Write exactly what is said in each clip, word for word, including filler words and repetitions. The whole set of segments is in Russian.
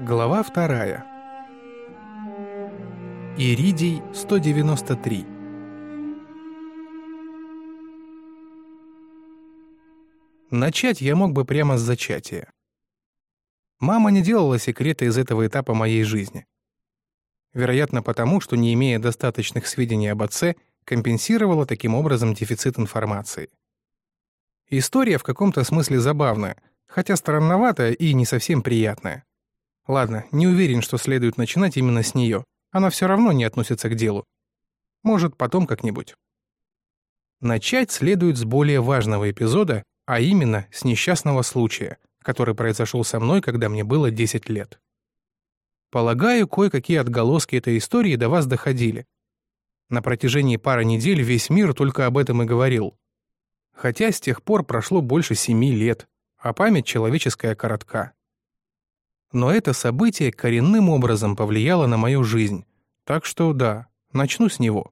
Глава вторая. Иридий сто девяносто три. Начать я мог бы прямо с зачатия. Мама не делала секрета из этого этапа моей жизни. Вероятно, потому, что, не имея достаточных сведений об отце, компенсировала таким образом дефицит информации. История в каком-то смысле забавная, хотя странноватая и не совсем приятная. Ладно, не уверен, что следует начинать именно с нее. Она все равно не относится к делу. Может, потом как-нибудь. Начать следует с более важного эпизода, а именно с несчастного случая, который произошел со мной, когда мне было десять лет. Полагаю, кое-какие отголоски этой истории до вас доходили. На протяжении пары недель весь мир только об этом и говорил. Хотя с тех пор прошло больше семи лет, а память человеческая коротка. Но это событие коренным образом повлияло на мою жизнь, так что да, начну с него.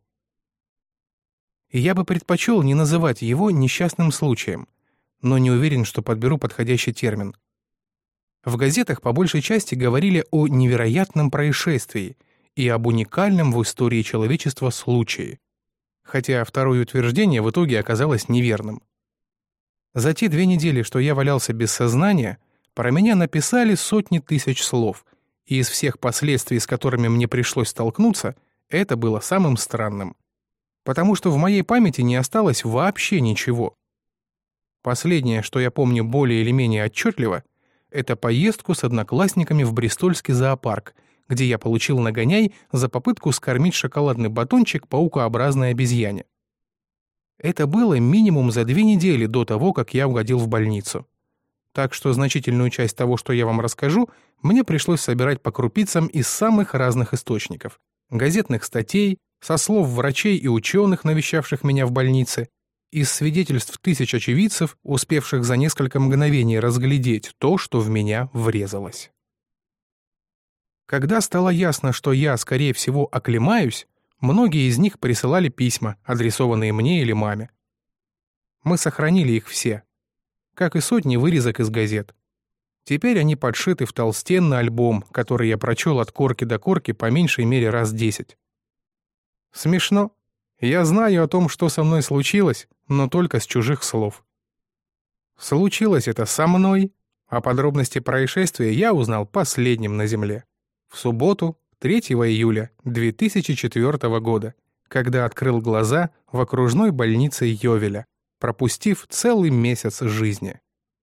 И я бы предпочел не называть его несчастным случаем, но не уверен, что подберу подходящий термин. В газетах по большей части говорили о невероятном происшествии и об уникальном в истории человечества случае, хотя второе утверждение в итоге оказалось неверным. За те две недели, что я валялся без сознания, про меня написали сотни тысяч слов, и из всех последствий, с которыми мне пришлось столкнуться, это было самым странным. Потому что в моей памяти не осталось вообще ничего. Последнее, что я помню более или менее отчетливо, это поездку с одноклассниками в Бристольский зоопарк, где я получил нагоняй за попытку скормить шоколадный батончик паукообразной обезьяне. Это было минимум за две недели до того, как я угодил в больницу. Так что значительную часть того, что я вам расскажу, мне пришлось собирать по крупицам из самых разных источников. Газетных статей, со слов врачей и ученых, навещавших меня в больнице, из свидетельств тысяч очевидцев, успевших за несколько мгновений разглядеть то, что в меня врезалось. Когда стало ясно, что я, скорее всего, оклемаюсь, многие из них присылали письма, адресованные мне или маме. Мы сохранили их все, как и сотни вырезок из газет. Теперь они подшиты в толстенный альбом, который я прочел от корки до корки по меньшей мере раз десять. Смешно. Я знаю о том, что со мной случилось, но только с чужих слов. Случилось это со мной, а подробности происшествия я узнал последним на земле. В субботу, третьего июля две тысячи четвёртого года, когда открыл глаза в окружной больнице Йовеля, пропустив целый месяц жизни.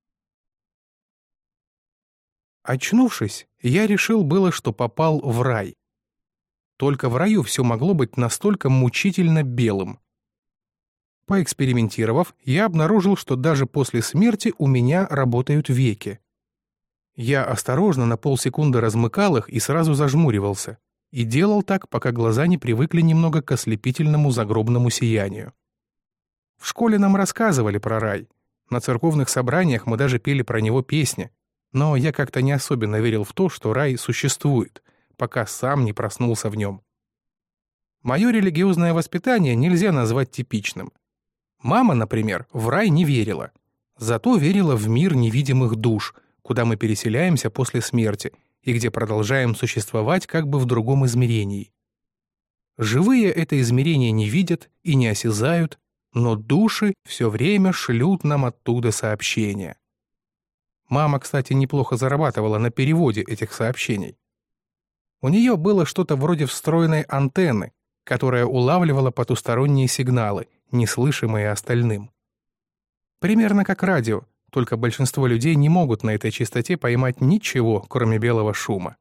Очнувшись, я решил было, что попал в рай. Только в раю все могло быть настолько мучительно белым. Поэкспериментировав, я обнаружил, что даже после смерти у меня работают веки. Я осторожно на полсекунды размыкал их и сразу зажмуривался, и делал так, пока глаза не привыкли немного к ослепительному загробному сиянию. В школе нам рассказывали про рай. На церковных собраниях мы даже пели про него песни. Но я как-то не особенно верил в то, что рай существует, пока сам не проснулся в нем. Мое религиозное воспитание нельзя назвать типичным. Мама, например, в рай не верила. Зато верила в мир невидимых душ, куда мы переселяемся после смерти и где продолжаем существовать как бы в другом измерении. Живые это измерение не видят и не осязают, но души все время шлют нам оттуда сообщения. Мама, кстати, неплохо зарабатывала на переводе этих сообщений. У нее было что-то вроде встроенной антенны, которая улавливала потусторонние сигналы, неслышимые остальным. Примерно как радио, только большинство людей не могут на этой частоте поймать ничего, кроме белого шума.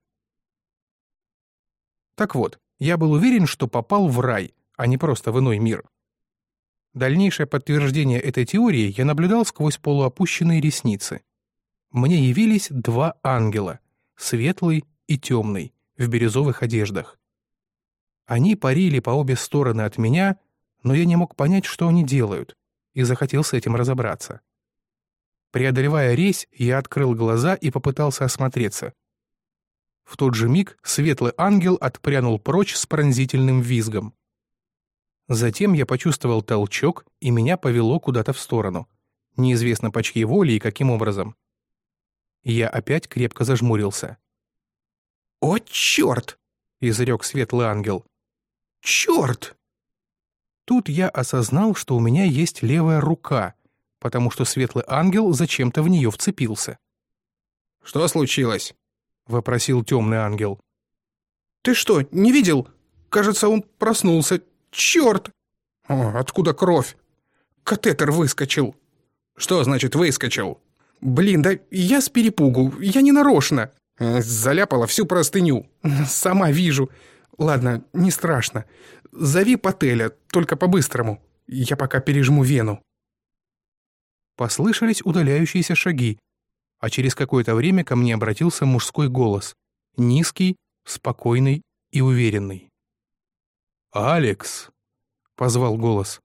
Так вот, я был уверен, что попал в рай, а не просто в иной мир. Дальнейшее подтверждение этой теории я наблюдал сквозь полуопущенные ресницы. Мне явились два ангела, светлый и темный, в бирюзовых одеждах. Они парили по обе стороны от меня, но я не мог понять, что они делают, и захотел с этим разобраться. Преодолевая резь, я открыл глаза и попытался осмотреться. В тот же миг светлый ангел отпрянул прочь с пронзительным визгом. Затем я почувствовал толчок, и меня повело куда-то в сторону. Неизвестно по чьей воле и каким образом. Я опять крепко зажмурился. «О, черт!» — изрек светлый ангел. «Черт!» Тут я осознал, что у меня есть левая рука, потому что светлый ангел зачем-то в нее вцепился. «Что случилось?» — вопросил темный ангел. «Ты что, не видел? Кажется, он проснулся. Черт!» «О, откуда кровь?» «Катетер выскочил». «Что значит выскочил?» «Блин, да я с перепугу, я не нарочно». «Заляпала всю простыню». «Сама вижу. Ладно, не страшно. Зови Пателя, только по-быстрому. Я пока пережму вену». Послышались удаляющиеся шаги, а через какое-то время ко мне обратился мужской голос. Низкий, спокойный и уверенный. «Алекс!» — позвал голос.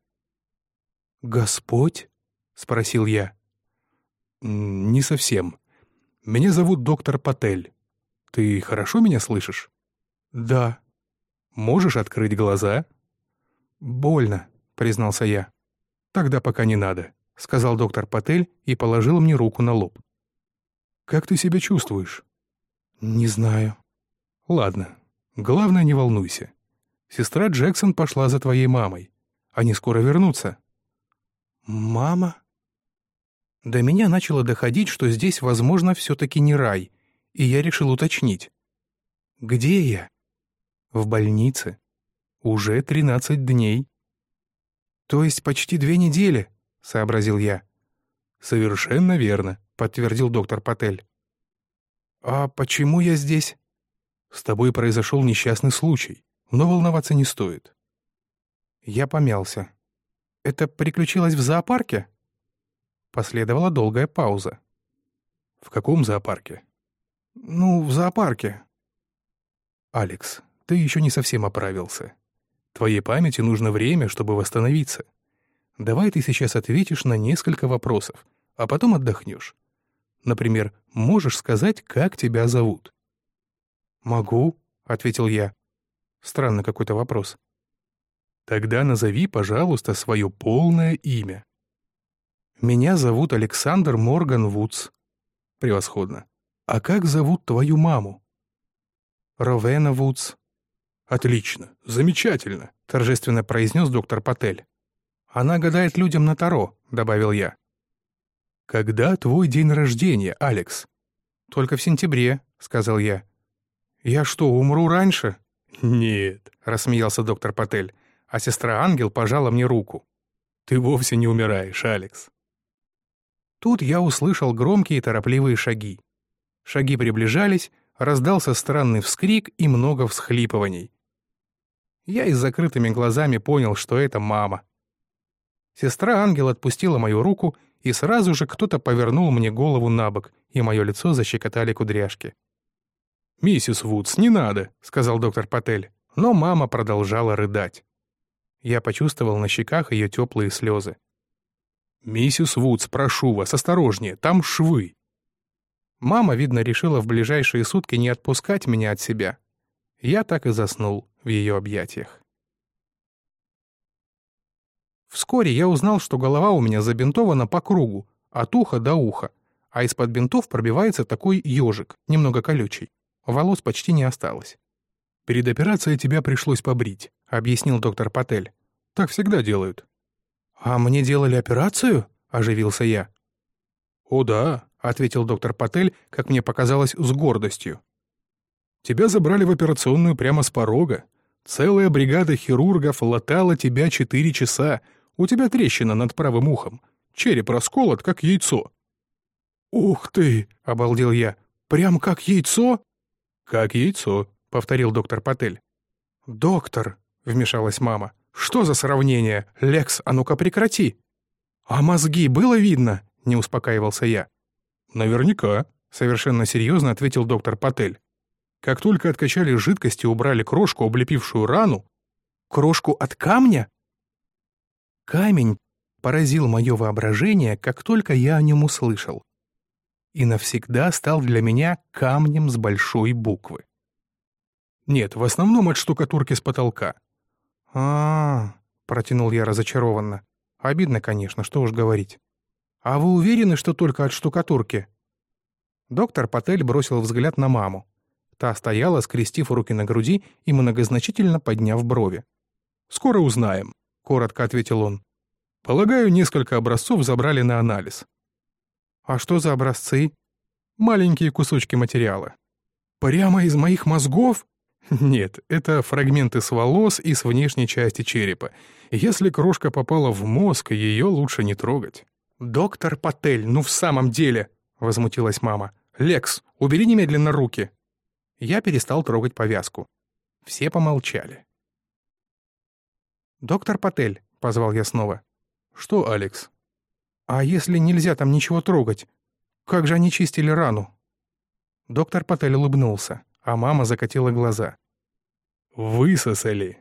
«Господь?» — спросил я. «Не совсем. Меня зовут доктор Патель. Ты хорошо меня слышишь?» «Да». «Можешь открыть глаза?» «Больно», — признался я. «Тогда пока не надо», — сказал доктор Патель и положил мне руку на лоб. «Как ты себя чувствуешь?» «Не знаю». «Ладно. Главное, не волнуйся. Сестра Джексон пошла за твоей мамой. Они скоро вернутся». «Мама?» До меня начало доходить, что здесь, возможно, все-таки не рай, и я решил уточнить. «Где я?» «В больнице. Уже тринадцать дней». «То есть почти две недели?» — сообразил я. «Совершенно верно», — подтвердил доктор Патель. «А почему я здесь?» «С тобой произошел несчастный случай, но волноваться не стоит». Я помялся. «Это приключилось в зоопарке?» Последовала долгая пауза. «В каком зоопарке?» «Ну, в зоопарке». «Алекс, ты еще не совсем оправился. Твоей памяти нужно время, чтобы восстановиться. Давай ты сейчас ответишь на несколько вопросов, а потом отдохнешь. Например, можешь сказать, как тебя зовут?» «Могу», — ответил я. Странный какой-то вопрос. «Тогда назови, пожалуйста, свое полное имя». «Меня зовут Александр Морган Вудс». «Превосходно. А как зовут твою маму?» «Ровена Вудс». «Отлично, замечательно», — торжественно произнес доктор Патель. «Она гадает людям на таро», — добавил я. «Когда твой день рождения, Алекс?» «Только в сентябре», — сказал я. «Я что, умру раньше?» «Нет», — рассмеялся доктор Патель, а сестра-ангел пожала мне руку. «Ты вовсе не умираешь, Алекс». Тут я услышал громкие торопливые шаги. Шаги приближались, раздался странный вскрик и много всхлипываний. Я и с закрытыми глазами понял, что это мама. Сестра-ангел отпустила мою руку, и сразу же кто-то повернул мне голову на бок, и мое лицо защекотали кудряшки. «Миссис Вудс, не надо», — сказал доктор Патель, но мама продолжала рыдать. Я почувствовал на щеках ее теплые слезы. «Миссис Вудс, прошу вас, осторожнее, там швы». Мама, видно, решила в ближайшие сутки не отпускать меня от себя. Я так и заснул в ее объятиях. Вскоре я узнал, что голова у меня забинтована по кругу, от уха до уха, а из-под бинтов пробивается такой ежик, немного колючий. Волос почти не осталось. «Перед операцией тебя пришлось побрить», — объяснил доктор Патель. «Так всегда делают». «А мне делали операцию?» — оживился я. «О да», — ответил доктор Патель, как мне показалось, с гордостью. «Тебя забрали в операционную прямо с порога. Целая бригада хирургов латала тебя четыре часа. У тебя трещина над правым ухом. Череп расколот, как яйцо». «Ух ты!» — обалдел я. «Прям как яйцо?» «Как яйцо», — повторил доктор Патель. «Доктор», — вмешалась мама, — «что за сравнение? Лекс, а ну-ка прекрати». «А мозги было видно?» — не успокаивался я. «Наверняка», — совершенно серьезно ответил доктор Патель. «Как только откачали жидкость и убрали крошку, облепившую рану...» «Крошку от камня?» Камень поразил мое воображение, как только я о нем услышал. И навсегда стал для меня камнем с большой буквы. Нет, в основном от штукатурки с потолка. а, -а, -а протянул я разочарованно. Обидно, конечно, что уж говорить. «А вы уверены, что только от штукатурки?» Доктор Патель бросил взгляд на маму. Та стояла, скрестив руки на груди и многозначительно подняв брови. «Скоро узнаем», — коротко ответил он. «Полагаю, несколько образцов забрали на анализ». «А что за образцы?» «Маленькие кусочки материала». «Прямо из моих мозгов?» «Нет, это фрагменты с волос и с внешней части черепа. Если крошка попала в мозг, ее лучше не трогать». «Доктор Патель, ну в самом деле!» — возмутилась мама. «Лекс, убери немедленно руки!» Я перестал трогать повязку. Все помолчали. «Доктор Патель», — позвал я снова. «Что, Алекс?» «А если нельзя там ничего трогать? Как же они чистили рану?» Доктор Патель улыбнулся, а мама закатила глаза. «Высосали».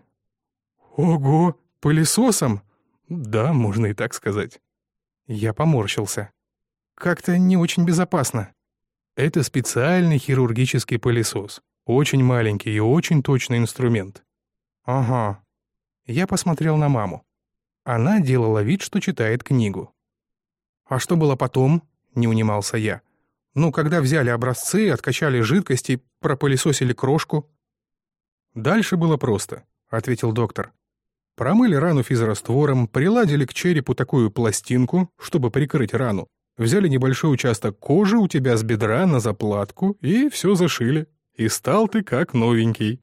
«Ого, пылесосом?» «Да, можно и так сказать». Я поморщился. «Как-то не очень безопасно». «Это специальный хирургический пылесос. Очень маленький и очень точный инструмент». «Ага». Я посмотрел на маму. Она делала вид, что читает книгу. «А что было потом?» — не унимался я. «Ну, когда взяли образцы, откачали жидкости, пропылесосили крошку». «Дальше было просто», — ответил доктор. «Промыли рану физраствором, приладили к черепу такую пластинку, чтобы прикрыть рану, взяли небольшой участок кожи у тебя с бедра на заплатку и все зашили. И стал ты как новенький».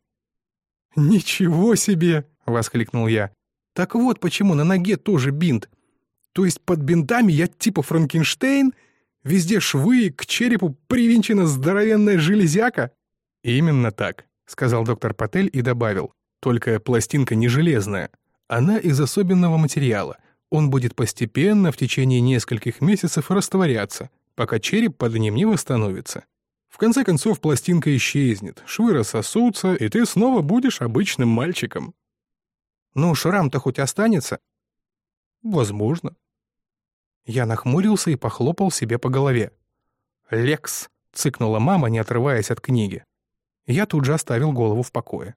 «Ничего себе!» — воскликнул я. «Так вот почему на ноге тоже бинт. То есть под бинтами я типа Франкенштейн? Везде швы, к черепу привинчена здоровенная железяка?» «Именно так», — сказал доктор Патель и добавил. «Только пластинка не железная. Она из особенного материала. Он будет постепенно в течение нескольких месяцев растворяться, пока череп под ним не восстановится. В конце концов пластинка исчезнет, швы рассосутся, и ты снова будешь обычным мальчиком». «Ну, шрам-то хоть останется?» «Возможно». Я нахмурился и похлопал себе по голове. «Лекс!» — цыкнула мама, не отрываясь от книги. Я тут же оставил голову в покое.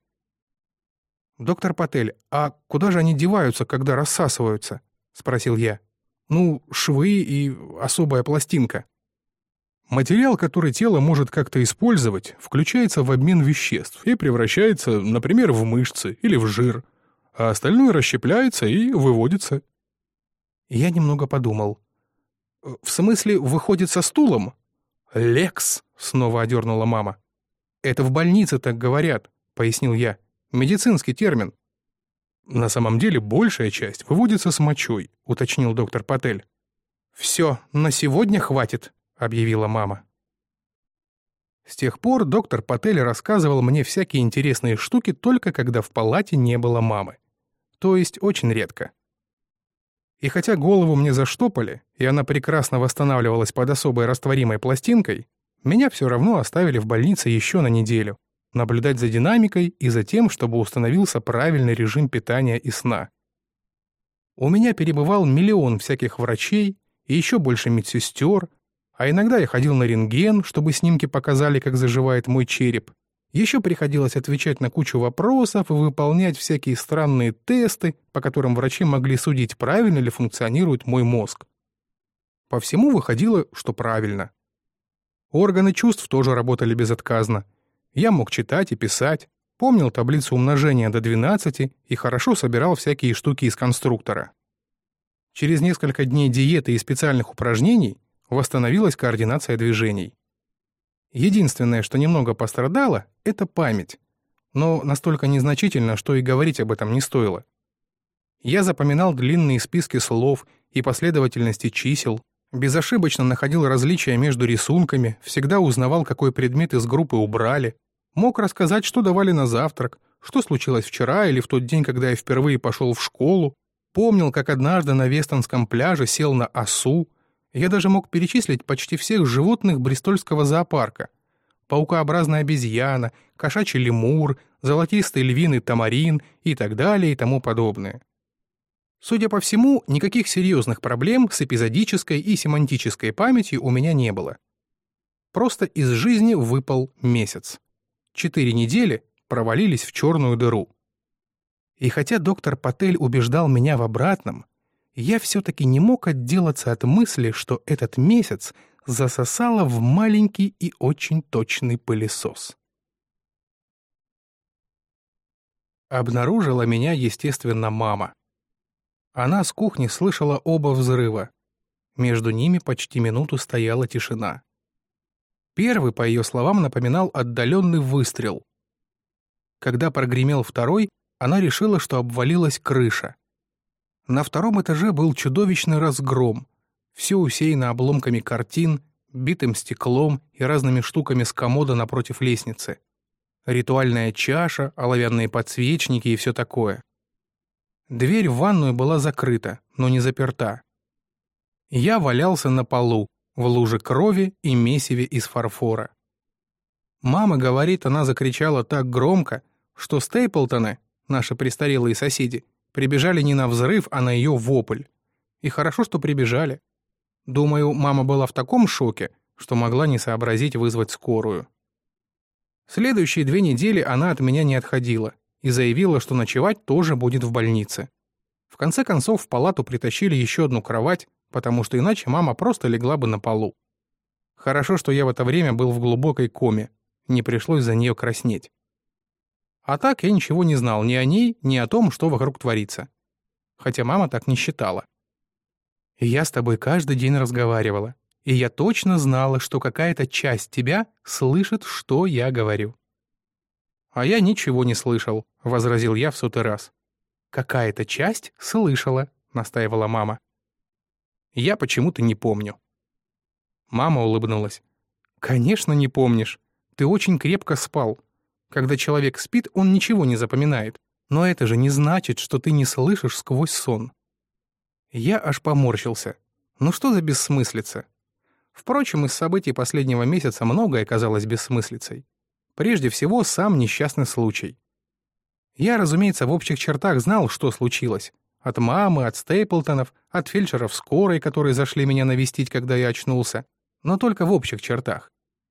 «Доктор Патель, а куда же они деваются, когда рассасываются?» — спросил я. «Ну, швы и особая пластинка». «Материал, который тело может как-то использовать, включается в обмен веществ и превращается, например, в мышцы или в жир, а остальное расщепляется и выводится». Я немного подумал. «В смысле, выходит со стулом?» «Лекс!» — снова одернула мама. «Это в больнице так говорят», — пояснил я. «Медицинский термин». «На самом деле большая часть выводится с мочой», — уточнил доктор Патель. «Все, на сегодня хватит», — объявила мама. С тех пор доктор Патель рассказывал мне всякие интересные штуки только когда в палате не было мамы. То есть очень редко. И хотя голову мне заштопали, и она прекрасно восстанавливалась под особой растворимой пластинкой, меня все равно оставили в больнице еще на неделю, наблюдать за динамикой и за тем, чтобы установился правильный режим питания и сна. У меня перебывал миллион всяких врачей и еще больше медсестер, а иногда я ходил на рентген, чтобы снимки показали, как заживает мой череп. Еще приходилось отвечать на кучу вопросов и выполнять всякие странные тесты, по которым врачи могли судить, правильно ли функционирует мой мозг. По всему выходило, что правильно. Органы чувств тоже работали безотказно. Я мог читать и писать, помнил таблицу умножения до двенадцати и хорошо собирал всякие штуки из конструктора. Через несколько дней диеты и специальных упражнений восстановилась координация движений. Единственное, что немного пострадало, — это память, но настолько незначительно, что и говорить об этом не стоило. Я запоминал длинные списки слов и последовательности чисел, безошибочно находил различия между рисунками, всегда узнавал, какой предмет из группы убрали, мог рассказать, что давали на завтрак, что случилось вчера или в тот день, когда я впервые пошел в школу, помнил, как однажды на Вестонском пляже сел на осу. Я даже мог перечислить почти всех животных Бристольского зоопарка. Паукообразная обезьяна, кошачий лемур, золотистый львиный тамарин и так далее и тому подобное. Судя по всему, никаких серьезных проблем с эпизодической и семантической памятью у меня не было. Просто из жизни выпал месяц. Четыре недели провалились в черную дыру. И хотя доктор Патель убеждал меня в обратном, я все-таки не мог отделаться от мысли, что этот месяц засосало в маленький и очень точный пылесос. Обнаружила меня, естественно, мама. Она с кухни слышала оба взрыва. Между ними почти минуту стояла тишина. Первый, по ее словам, напоминал отдаленный выстрел. Когда прогремел второй, она решила, что обвалилась крыша. На втором этаже был чудовищный разгром. Все усеяно обломками картин, битым стеклом и разными штуками с комода напротив лестницы. Ритуальная чаша, оловянные подсвечники и все такое. Дверь в ванную была закрыта, но не заперта. Я валялся на полу, в луже крови и месиве из фарфора. Мама говорит, она закричала так громко, что Стейплтоны, наши престарелые соседи, прибежали не на взрыв, а на ее вопль. И хорошо, что прибежали. Думаю, мама была в таком шоке, что могла не сообразить вызвать скорую. Следующие две недели она от меня не отходила и заявила, что ночевать тоже будет в больнице. В конце концов, в палату притащили еще одну кровать, потому что иначе мама просто легла бы на полу. Хорошо, что я в это время был в глубокой коме, не пришлось за нее краснеть. А так я ничего не знал ни о ней, ни о том, что вокруг творится. Хотя мама так не считала. Я с тобой каждый день разговаривала, и я точно знала, что какая-то часть тебя слышит, что я говорю. А я ничего не слышал, возразил я в сотый раз. Какая-то часть слышала, настаивала мама. Я почему-то не помню. Мама улыбнулась. Конечно, не помнишь. Ты очень крепко спал. Когда человек спит, он ничего не запоминает. Но это же не значит, что ты не слышишь сквозь сон. Я аж поморщился. Ну что за бессмыслица? Впрочем, из событий последнего месяца многое казалось бессмыслицей. Прежде всего, сам несчастный случай. Я, разумеется, в общих чертах знал, что случилось. От мамы, от Стейплтонов, от фельдшеров скорой, которые зашли меня навестить, когда я очнулся. Но только в общих чертах.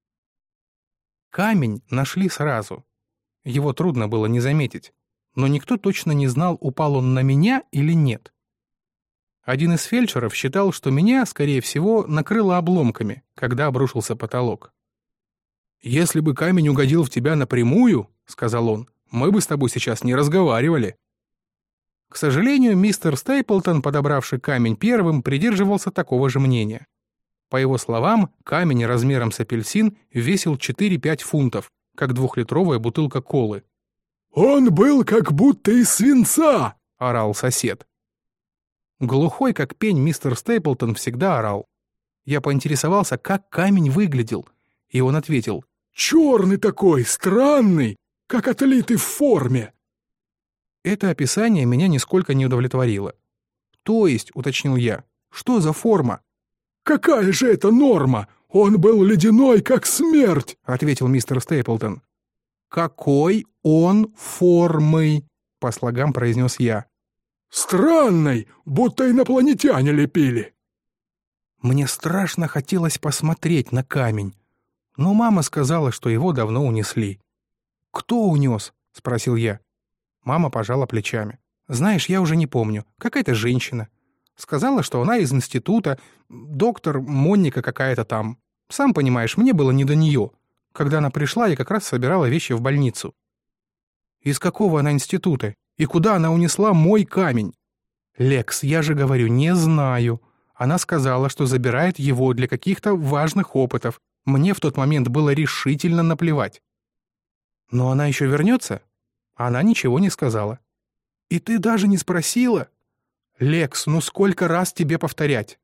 Камень нашли сразу. Его трудно было не заметить. Но никто точно не знал, упал он на меня или нет. Один из фельдшеров считал, что меня, скорее всего, накрыло обломками, когда обрушился потолок. «Если бы камень угодил в тебя напрямую, — сказал он, — мы бы с тобой сейчас не разговаривали». К сожалению, мистер Стейплтон, подобравший камень первым, придерживался такого же мнения. По его словам, камень размером с апельсин весил четыре-пять фунтов, как двухлитровая бутылка колы. «Он был как будто из свинца!» — орал сосед. Глухой, как пень, мистер Стейплтон всегда орал. Я поинтересовался, как камень выглядел, и он ответил: «Черный такой, странный, как отлитый в форме». Это описание меня нисколько не удовлетворило. «То есть, — уточнил я, — что за форма?» «Какая же это норма? Он был ледяной, как смерть!» — ответил мистер Стейплтон. «Какой он формы?» — по слогам произнес я. «Странной, будто инопланетяне лепили». Мне страшно хотелось посмотреть на камень, но мама сказала, что его давно унесли. «Кто унес?» — спросил я. Мама пожала плечами. «Знаешь, я уже не помню. Какая-то женщина. Сказала, что она из института, доктор Монника какая-то там. Сам понимаешь, мне было не до нее. Когда она пришла, я как раз собирала вещи в больницу». «Из какого она института? И куда она унесла мой камень?» «Лекс, я же говорю, не знаю. Она сказала, что забирает его для каких-то важных опытов. Мне в тот момент было решительно наплевать». «Но она еще вернется?» Она ничего не сказала. «И ты даже не спросила?» «Лекс, ну сколько раз тебе повторять?»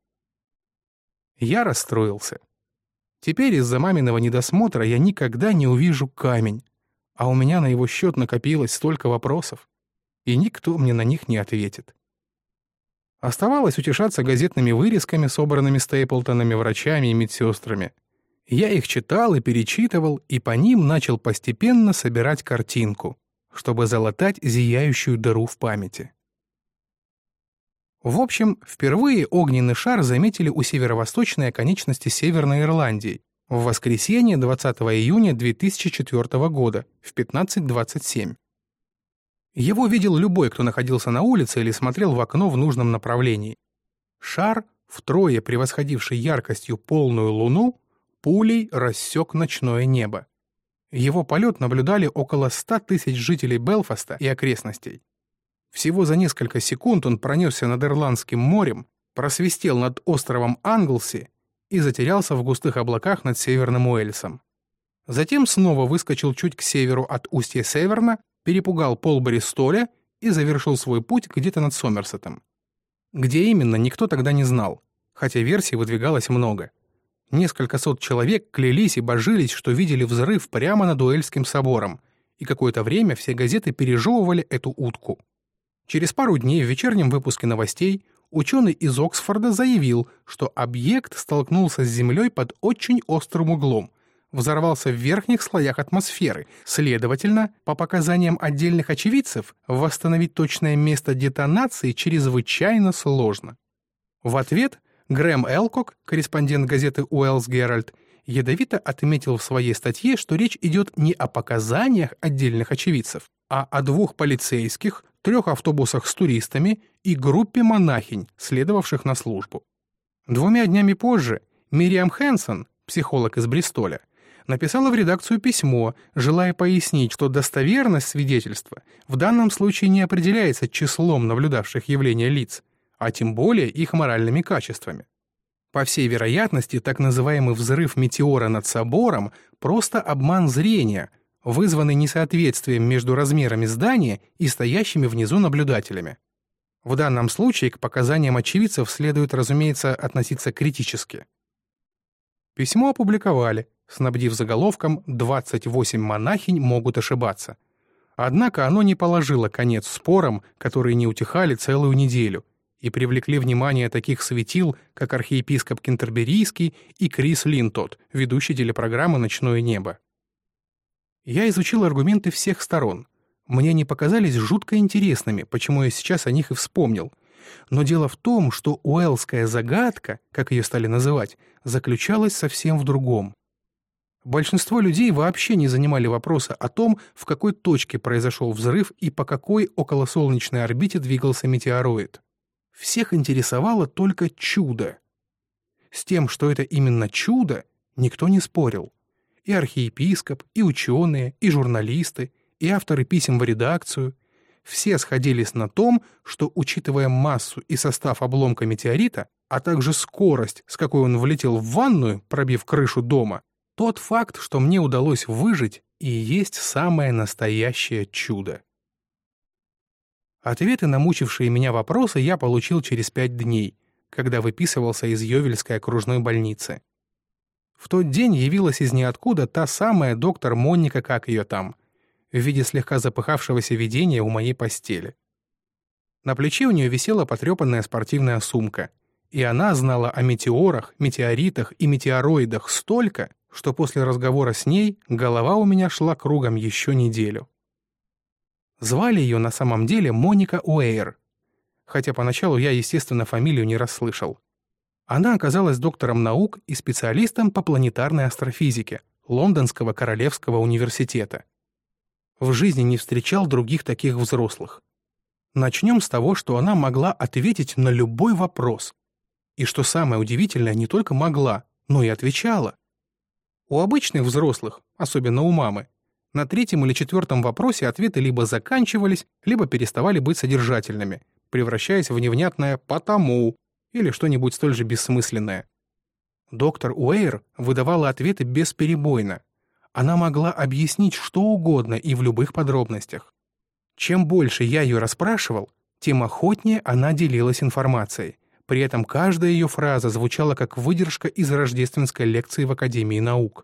Я расстроился. Теперь из-за маминого недосмотра я никогда не увижу камень, а у меня на его счет накопилось столько вопросов, и никто мне на них не ответит. Оставалось утешаться газетными вырезками, собранными Стейплтонами, врачами и медсестрами. Я их читал и перечитывал, и по ним начал постепенно собирать картинку, чтобы залатать зияющую дыру в памяти. В общем, впервые огненный шар заметили у северо-восточной оконечности Северной Ирландии в воскресенье двадцатого июня две тысячи четвёртого года в пятнадцать двадцать семь. Его видел любой, кто находился на улице или смотрел в окно в нужном направлении. Шар, втрое превосходивший яркостью полную луну, пулей рассек ночное небо. Его полет наблюдали около ста тысяч жителей Белфаста и окрестностей. Всего за несколько секунд он пронесся над Ирландским морем, просвистел над островом Англси и затерялся в густых облаках над Северным Уэльсом. Затем снова выскочил чуть к северу от устья Северна, перепугал пол Бристоля и завершил свой путь где-то над Сомерсетом. Где именно, никто тогда не знал, хотя версий выдвигалось много. Несколько сот человек клялись и божились, что видели взрыв прямо над Уэльским собором, и какое-то время все газеты пережевывали эту утку. Через пару дней в вечернем выпуске новостей ученый из Оксфорда заявил, что объект столкнулся с Землей под очень острым углом, взорвался в верхних слоях атмосферы. Следовательно, по показаниям отдельных очевидцев, восстановить точное место детонации чрезвычайно сложно. В ответ Грэм Элкок, корреспондент газеты «Уэллс Геральд», ядовито отметил в своей статье, что речь идет не о показаниях отдельных очевидцев, а о двух полицейских, трех автобусах с туристами и группе монахинь, следовавших на службу. Двумя днями позже Мириам Хэнсон, психолог из Бристоля, написала в редакцию письмо, желая пояснить, что достоверность свидетельства в данном случае не определяется числом наблюдавших явления лиц, а тем более их моральными качествами. По всей вероятности, так называемый взрыв метеора над собором – просто обман зрения, вызванный несоответствием между размерами здания и стоящими внизу наблюдателями. В данном случае к показаниям очевидцев следует, разумеется, относиться критически. Письмо опубликовали, снабдив заголовком «двадцать восемь монахинь могут ошибаться». Однако оно не положило конец спорам, которые не утихали целую неделю, и привлекли внимание таких светил, как архиепископ Кентерберийский и Крис Линтот, ведущий телепрограммы «Ночное небо». Я изучил аргументы всех сторон. Мне они показались жутко интересными, почему я сейчас о них и вспомнил. Но дело в том, что уэллская загадка, как ее стали называть, заключалась совсем в другом. Большинство людей вообще не занимали вопроса о том, в какой точке произошел взрыв и по какой околосолнечной орбите двигался метеороид. Всех интересовало только чудо. С тем, что это именно чудо, никто не спорил. И архиепископ, и ученые, и журналисты, и авторы писем в редакцию. Все сходились на том, что, учитывая массу и состав обломка метеорита, а также скорость, с какой он влетел в ванную, пробив крышу дома, тот факт, что мне удалось выжить, и есть самое настоящее чудо. Ответы на мучившие меня вопросы я получил через пять дней, когда выписывался из Йовельской окружной больницы. В тот день явилась из ниоткуда та самая доктор Монника, как ее там, в виде слегка запыхавшегося видения у моей постели. На плече у нее висела потрепанная спортивная сумка, и она знала о метеорах, метеоритах и метеороидах столько, что после разговора с ней голова у меня шла кругом еще неделю. Звали ее на самом деле Моника Уэйр, хотя поначалу я, естественно, фамилию не расслышал. Она оказалась доктором наук и специалистом по планетарной астрофизике Лондонского Королевского университета. В жизни не встречал других таких взрослых. Начнем с того, что она могла ответить на любой вопрос. И что самое удивительное, не только могла, но и отвечала. У обычных взрослых, особенно у мамы, на третьем или четвертом вопросе ответы либо заканчивались, либо переставали быть содержательными, превращаясь в невнятное «потому» или что-нибудь столь же бессмысленное. Доктор Уэйр выдавала ответы бесперебойно. Она могла объяснить что угодно и в любых подробностях. Чем больше я ее расспрашивал, тем охотнее она делилась информацией. При этом каждая ее фраза звучала как выдержка из рождественской лекции в Академии наук.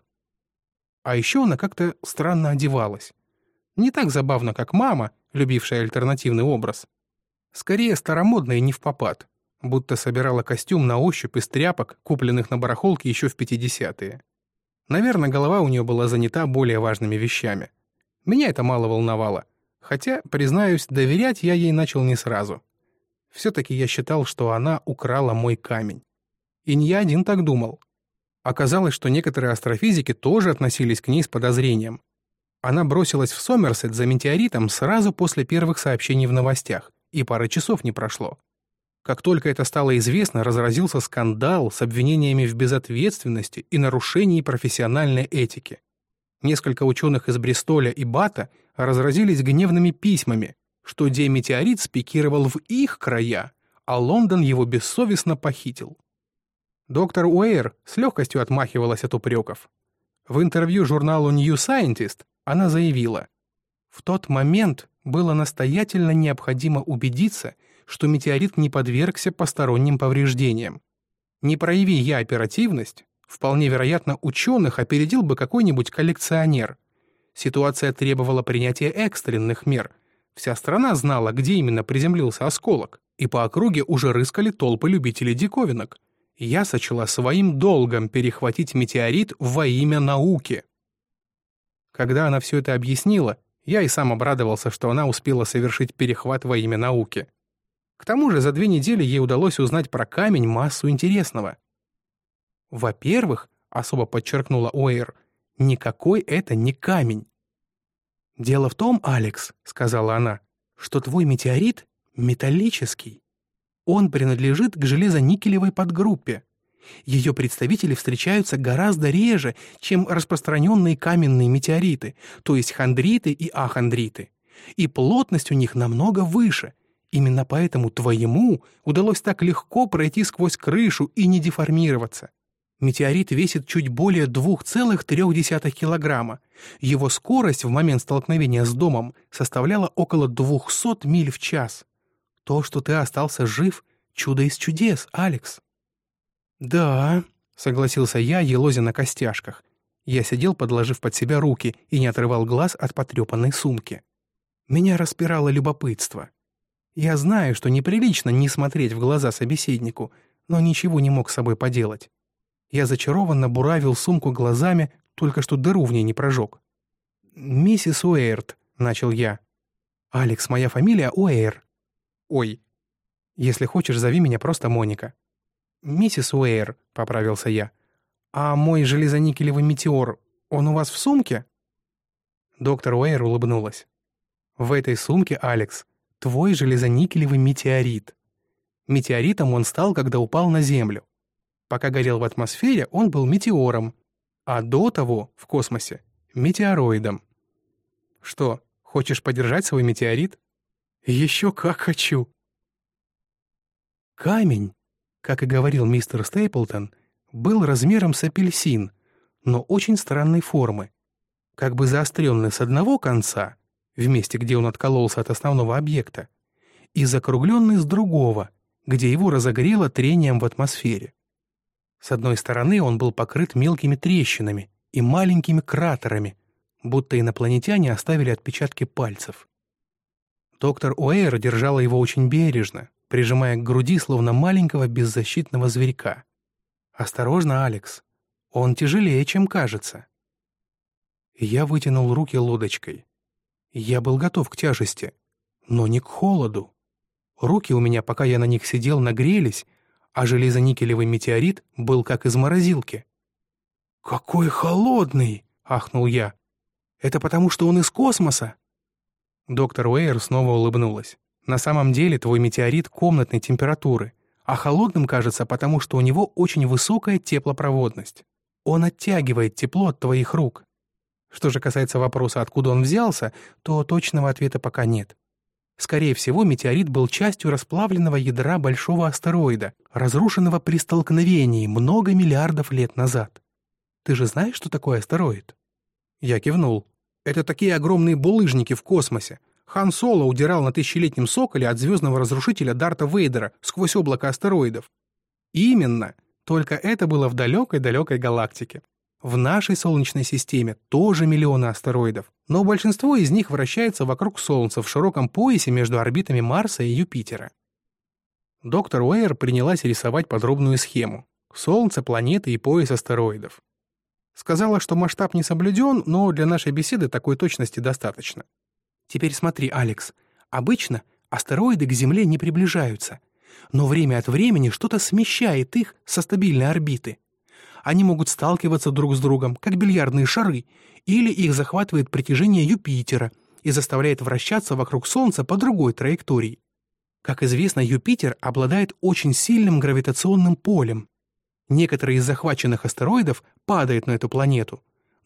А еще она как-то странно одевалась. Не так забавно, как мама, любившая альтернативный образ. Скорее старомодно и невпопад, будто собирала костюм на ощупь из тряпок, купленных на барахолке еще в пятидесятые. Наверное, голова у нее была занята более важными вещами. Меня это мало волновало, хотя, признаюсь, доверять я ей начал не сразу. Все-таки я считал, что она украла мой камень. И не я один так думал. Оказалось, что некоторые астрофизики тоже относились к ней с подозрением. Она бросилась в Сомерсет за метеоритом сразу после первых сообщений в новостях, и пары часов не прошло. Как только это стало известно, разразился скандал с обвинениями в безответственности и нарушении профессиональной этики. Несколько ученых из Бристоля и Бата разразились гневными письмами, что деметеорит спикировал в их края, а Лондон его бессовестно похитил. Доктор Уэйр с легкостью отмахивалась от упреков. В интервью журналу New Scientist она заявила: «В тот момент было настоятельно необходимо убедиться, что метеорит не подвергся посторонним повреждениям. Не прояви я оперативность, вполне вероятно, ученых опередил бы какой-нибудь коллекционер. Ситуация требовала принятия экстренных мер. Вся страна знала, где именно приземлился осколок, и по округе уже рыскали толпы любителей диковинок. Я сочла своим долгом перехватить метеорит во имя науки». Когда она все это объяснила, я и сам обрадовался, что она успела совершить перехват во имя науки. К тому же за две недели ей удалось узнать про камень массу интересного. «Во-первых, — особо подчеркнула Уэйр, — никакой это не камень. Дело в том, Алекс, — сказала она, — что твой метеорит металлический. Он принадлежит к железоникелевой подгруппе. Ее представители встречаются гораздо реже, чем распространенные каменные метеориты, то есть хондриты и ахондриты. И плотность у них намного выше. Именно поэтому твоему удалось так легко пройти сквозь крышу и не деформироваться. Метеорит весит чуть более два целых три десятых килограмма. Его скорость в момент столкновения с домом составляла около двухсот миль в час. То, что ты остался жив, чудо из чудес, Алекс». «Да», — согласился я, елозя на костяшках. Я сидел, подложив под себя руки, и не отрывал глаз от потрепанной сумки. Меня распирало любопытство. Я знаю, что неприлично не смотреть в глаза собеседнику, но ничего не мог с собой поделать. Я зачарованно буравил сумку глазами, только что дыру в ней не прожег. «Миссис Уэйрт», — начал я. «Алекс, моя фамилия Уэйр». «Ой». «Если хочешь, зови меня просто Моника». «Миссис Уэйр», — поправился я. «А мой железоникелевый метеор, он у вас в сумке?» Доктор Уэйр улыбнулась. «В этой сумке, Алекс, твой железоникелевый метеорит. Метеоритом он стал, когда упал на Землю. Пока горел в атмосфере, он был метеором, а до того, в космосе, метеороидом. Что, хочешь подержать свой метеорит?» «Еще как хочу!» Камень, как и говорил мистер Стейплтон, был размером с апельсин, но очень странной формы, как бы заостренный с одного конца, в месте, где он откололся от основного объекта, и закругленный с другого, где его разогрело трением в атмосфере. С одной стороны он был покрыт мелкими трещинами и маленькими кратерами, будто инопланетяне оставили отпечатки пальцев. Доктор Уэйр держала его очень бережно, прижимая к груди, словно маленького беззащитного зверька. «Осторожно, Алекс, он тяжелее, чем кажется». Я вытянул руки лодочкой. Я был готов к тяжести, но не к холоду. Руки у меня, пока я на них сидел, нагрелись, а железоникелевый метеорит был как из морозилки. «Какой холодный!» — ахнул я. «Это потому, что он из космоса?» Доктор Уэйр снова улыбнулась. «На самом деле твой метеорит комнатной температуры, а холодным кажется, потому что у него очень высокая теплопроводность. Он оттягивает тепло от твоих рук. Что же касается вопроса, откуда он взялся, то точного ответа пока нет. Скорее всего, метеорит был частью расплавленного ядра большого астероида, разрушенного при столкновении много миллиардов лет назад. Ты же знаешь, что такое астероид?» Я кивнул. «Это такие огромные булыжники в космосе. Хан Соло удирал на тысячелетнем соколе от звездного разрушителя Дарта Вейдера сквозь облако астероидов. Именно, только это было в далекой-далекой галактике. В нашей Солнечной системе тоже миллионы астероидов, но большинство из них вращается вокруг Солнца в широком поясе между орбитами Марса и Юпитера». Доктор Уэйр принялась рисовать подробную схему. Солнце, планеты и пояс астероидов. Сказала, что масштаб не соблюден, но для нашей беседы такой точности достаточно. «Теперь смотри, Алекс. Обычно астероиды к Земле не приближаются, но время от времени что-то смещает их со стабильной орбиты. Они могут сталкиваться друг с другом, как бильярдные шары, или их захватывает притяжение Юпитера и заставляет вращаться вокруг Солнца по другой траектории. Как известно, Юпитер обладает очень сильным гравитационным полем. Некоторые из захваченных астероидов падают на эту планету,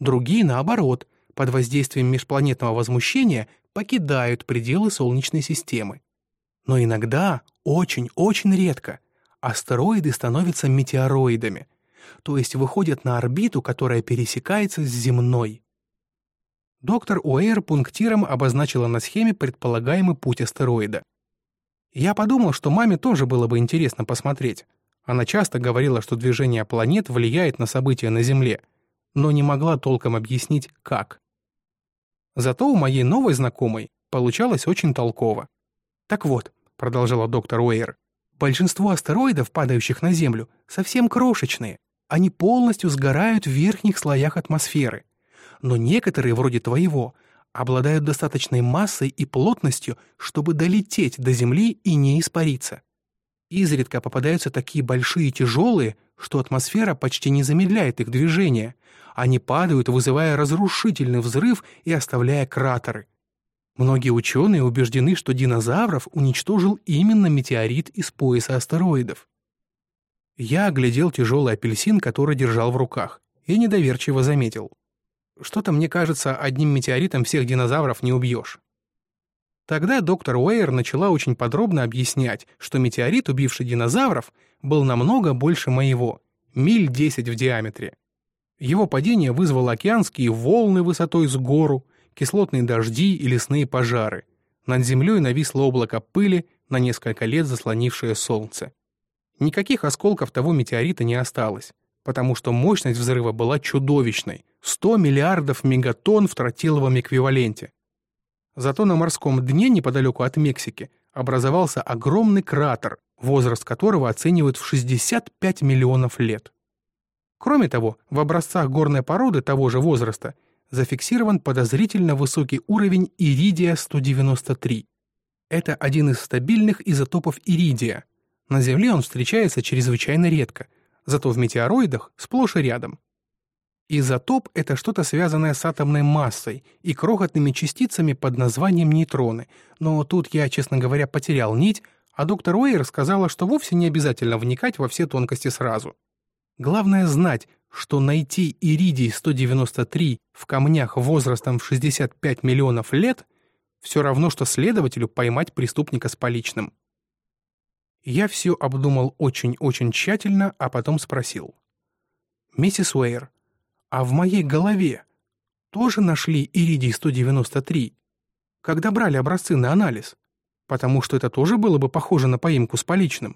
Другие, наоборот, под воздействием межпланетного возмущения покидают пределы Солнечной системы. Но иногда, очень-очень редко, астероиды становятся метеороидами, то есть выходят на орбиту, которая пересекается с земной. Доктор Уэйр пунктиром обозначила на схеме предполагаемый путь астероида. Я подумал, что маме тоже было бы интересно посмотреть. Она часто говорила, что движение планет влияет на события на Земле, но не могла толком объяснить, как. Зато у моей новой знакомой получалось очень толково. «Так вот», — продолжала доктор Уэйр, «большинство астероидов, падающих на Землю, совсем крошечные. Они полностью сгорают в верхних слоях атмосферы. Но некоторые, вроде твоего, обладают достаточной массой и плотностью, чтобы долететь до Земли и не испариться. Изредка попадаются такие большие и тяжелые, что атмосфера почти не замедляет их движение. Они падают, вызывая разрушительный взрыв и оставляя кратеры. Многие ученые убеждены, что динозавров уничтожил именно метеорит из пояса астероидов». Я оглядел тяжелый апельсин, который держал в руках, и недоверчиво заметил: «Что-то, мне кажется, одним метеоритом всех динозавров не убьешь». Тогда доктор Уэйр начала очень подробно объяснять, что метеорит, убивший динозавров, был намного больше моего, миль десять в диаметре. Его падение вызвало океанские волны высотой с гору, кислотные дожди и лесные пожары. Над землей нависло облако пыли, на несколько лет заслонившее солнце. Никаких осколков того метеорита не осталось, потому что мощность взрыва была чудовищной — сто миллиардов мегатонн в тротиловом эквиваленте. Зато на морском дне неподалеку от Мексики образовался огромный кратер, возраст которого оценивают в шестьдесят пять миллионов лет. Кроме того, в образцах горной породы того же возраста зафиксирован подозрительно высокий уровень иридия сто девяносто три. Это один из стабильных изотопов иридия. На Земле он встречается чрезвычайно редко, зато в метеороидах сплошь и рядом. Изотоп — это что-то связанное с атомной массой и крохотными частицами под названием нейтроны, но тут я, честно говоря, потерял нить, а доктор Уэйр сказала, что вовсе не обязательно вникать во все тонкости сразу. Главное знать, что найти иридий сто девяносто три в камнях возрастом в шестьдесят пять миллионов лет все равно, что следователю поймать преступника с поличным. Я все обдумал очень-очень тщательно, а потом спросил: «Миссис Уэйр, а в моей голове тоже нашли иридий сто девяносто три, когда брали образцы на анализ? Потому что это тоже было бы похоже на поимку с поличным».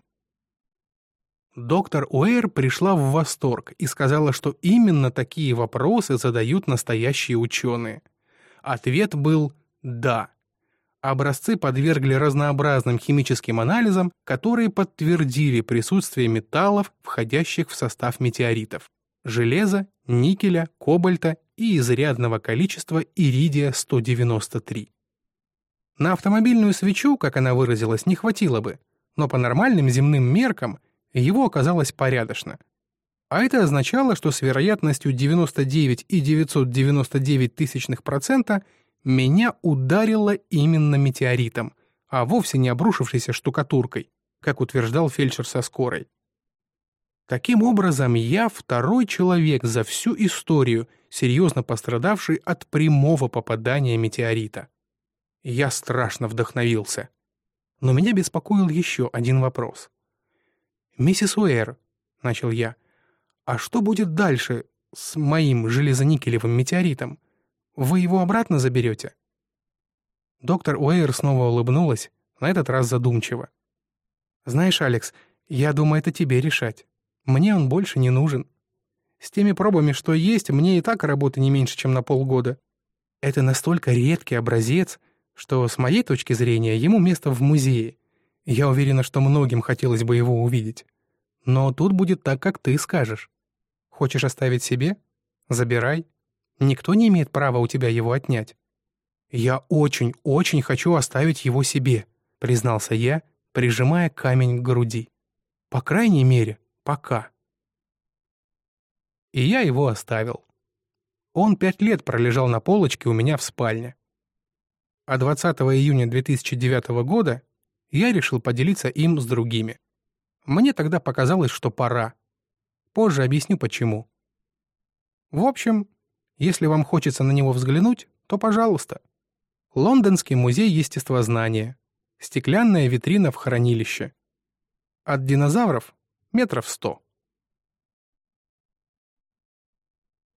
Доктор Уэйр пришла в восторг и сказала, что именно такие вопросы задают настоящие ученые. Ответ был «да». Образцы подвергли разнообразным химическим анализам, которые подтвердили присутствие металлов, входящих в состав метеоритов: железа, никеля, кобальта и изрядного количества иридия сто девяносто три. На автомобильную свечу, как она выразилась, не хватило бы, но по нормальным земным меркам его оказалось порядочно. А это означало, что с вероятностью девяносто девять целых девятьсот девяносто девять сотых процента меня ударило именно метеоритом, а вовсе не обрушившейся штукатуркой, как утверждал фельдшер со скорой. Таким образом, я второй человек за всю историю, серьезно пострадавший от прямого попадания метеорита. Я страшно вдохновился. Но меня беспокоил еще один вопрос. «Миссис Уэйр», — начал я, — «а что будет дальше с моим железоникелевым метеоритом? Вы его обратно заберете?» Доктор Уэйр снова улыбнулась, на этот раз задумчиво. «Знаешь, Алекс, я думаю, это тебе решать. Мне он больше не нужен. С теми пробами, что есть, мне и так работы не меньше, чем на полгода. Это настолько редкий образец, что, с моей точки зрения, ему место в музее. Я уверена, что многим хотелось бы его увидеть. Но тут будет так, как ты скажешь. Хочешь оставить себе? Забирай. Никто не имеет права у тебя его отнять». «Я очень-очень хочу оставить его себе», — признался я, прижимая камень к груди. «По крайней мере, пока». И я его оставил. Он пять лет пролежал на полочке у меня в спальне. А двадцатого июня две тысячи девятого года я решил поделиться им с другими. Мне тогда показалось, что пора. Позже объясню, почему. В общем, Если вам хочется на него взглянуть, то пожалуйста. Лондонский музей естествознания. Стеклянная витрина в хранилище. От динозавров метров сто.